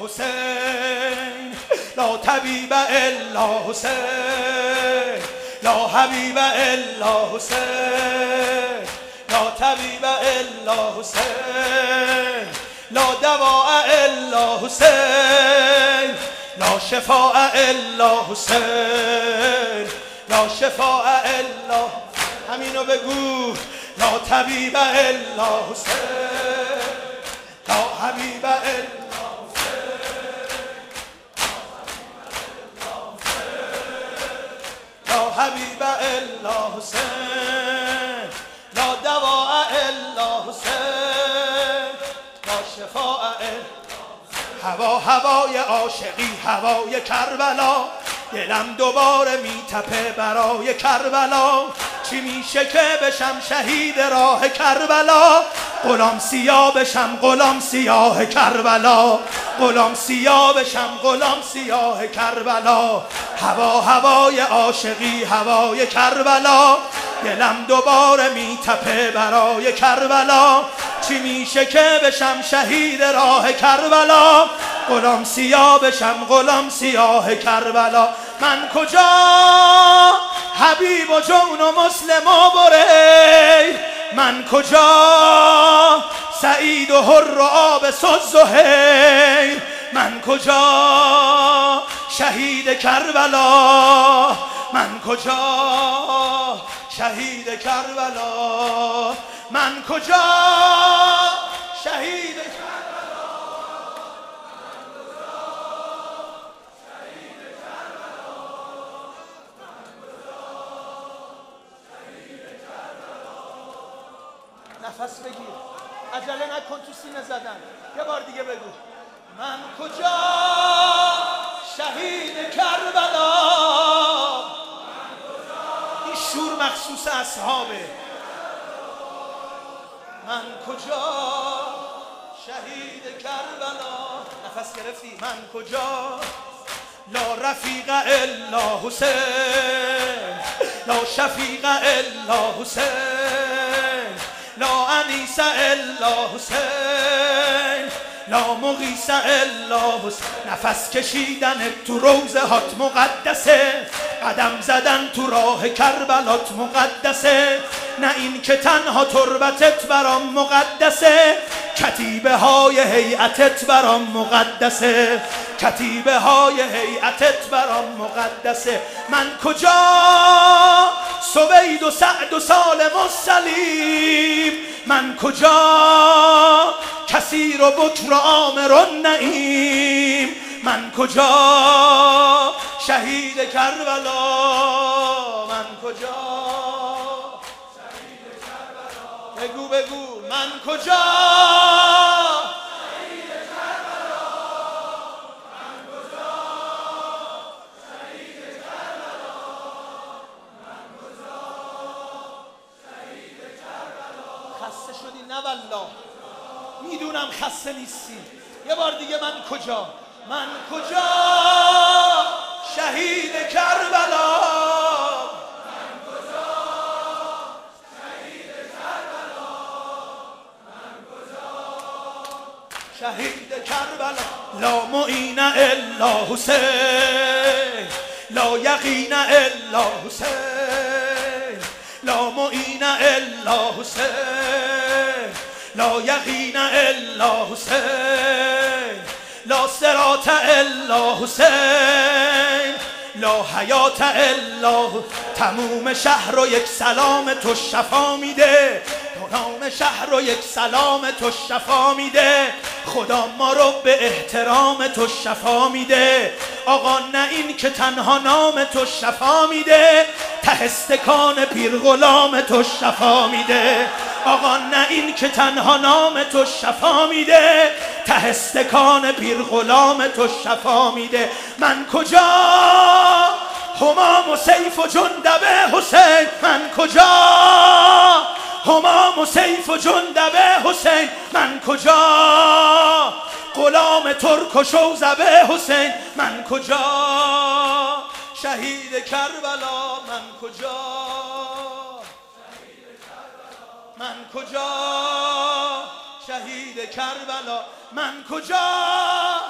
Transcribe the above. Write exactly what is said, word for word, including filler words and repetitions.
حسین لا طبیب الا حسین لا حبیب الا حسین لا طبیب الا حسین لا دواء الا حسین لا شفاء الا حسین لا شفاء الا همینو بگو لا طبیب الا حسین لا حبیب الا لا حبیب الا حسین لا دواء الا حسین لا شفاء الا هوا هوای عاشقی هوای کربلا دلم دوباره میتپه برای کربلا چی میشه که بشم شهید راه کربلا غلام سیاه بشم غلام سیاه کربلا غلام سیاه بشم غلام سیاه کربلا هوا هوای عاشقی هوای کربلا دلم دوباره میتپه برای کربلا چی میشه که بشم شهید راه کربلا غلام سیاه بشم غلام سیاه کربلا من کجا حبیب و جون و مسلم و بری من کجا سعید و حر و آب سز و هی من کجا شهید کربلا من کجا شهید کربلا من کجا شهید نفس بگیر عجله نکن تو سینه زدن یه بار دیگه بگو من کجا شهید کربلا این شور مخصوص اصحابه من کجا شهید کربلا نفس گرفتی من کجا لا رفیق الا حسین لا شفیق الا حسین لا انیس الا حسین لا مغیث الا حسین نفس کشیدن تو روزه هات مقدسه قدم زدن تو راه کربلات مقدسه نه این که تنها تربتت برام مقدسه کتیبه های هیئتت برام مقدسه کتیبه های هیئتت برام مقدسه من کجا سوید و سعد و سالم و سلیم من کجا کثیر و بکر و عامر و نعیم من کجا شهید کربلا من کجا شهید کربلا بگو بگو من کجا شهید کربلا من کجا شهید کربلا من کجا شهید کربلا خسته شدی نه والله میدونم خسته نیستی یه بار دیگه من کجا من کجا شهید کربلا من کجا شهید کربلا من کجا شهید کربلا لا معین الا حسین لا یقین الا حسین لا معین الا حسین لا یقین الا حسین لا صراط الا حسین لا حیات الا تموم شهر رو یک سلام تو شفا میده تمام شهر رو یک سلام تو شفا میده خدا ما رو به احترام تو شفا میده آقا نه این که تنها نام تو شفا میده ته استکان پیر غلام تو شفا میده آقا نه این که تنها نام تو شفا میده ته استکان پیر غلام تو شفا میده من کجا همام و سیف و جندب حسین من کجا همام و سیف و جندب حسین من کجا غلام ترک و شوذب حسین من کجا شهید کربلا من کجا من کجا شهید کربلا من کجا